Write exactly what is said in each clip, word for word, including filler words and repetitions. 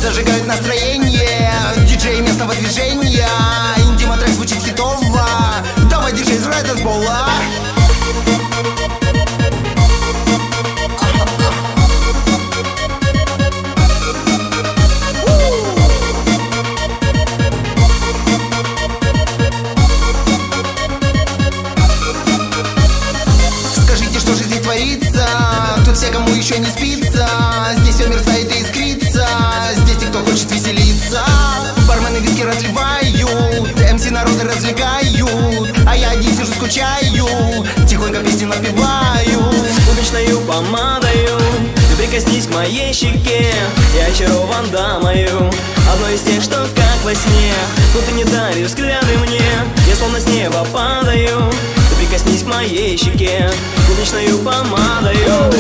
зажигают настроение, диджей местного движения. Интима-трек звучит хитово. Давай, диджей, играй танцпола. Скажите, что же здесь творится? Тут все, кому еще не спится. Здесь все мерцает и искрится. Здесь те, кто хочет веселиться. Бармены виски разливают, эм си народы развлекают, а я один сижу скучаю, тихонько песни напеваю. Уличною помадою ты прикоснись к моей щеке, я очарован дамою, одной из тех, что как во сне. Но ты не даришь взгляды мне, я словно с неба падаю. Ты прикоснись к моей щеке, уличною помадою.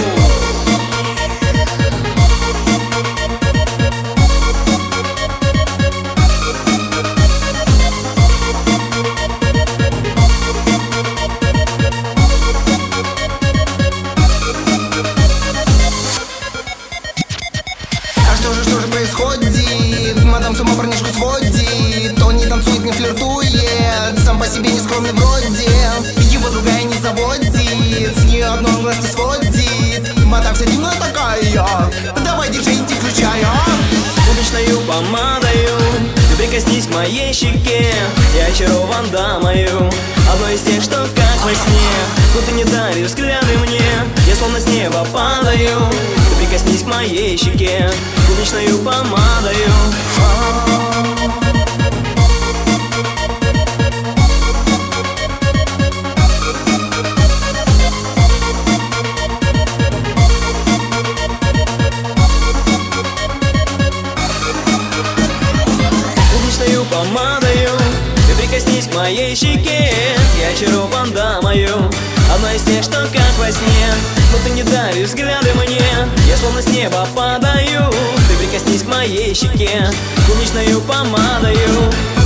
Что же, что же происходит? Мадам с ума парнишку сводит. Он не танцует, не флиртует, сам по себе не скромный вроде. Его другая не заводит, с нее одно глаз не сводит. Мадам вся дивная такая, давай, диджей, иди включай, а? Уличною помадою ты прикоснись к моей щеке, я очарован дамою, одной из тех, что как во сне. Но ты не даришь взгляды мне, я словно с неба падаю. Ты прикоснись к моей щеке, уличною помадою. Уличною помадою ты прикоснись к моей щеке, я очарован дамою, одна из тех, что как во сне. Но ты не даришь взгляды мне, я словно с неба падаю. Ты прикоснись к моей щеке, уличною помадою.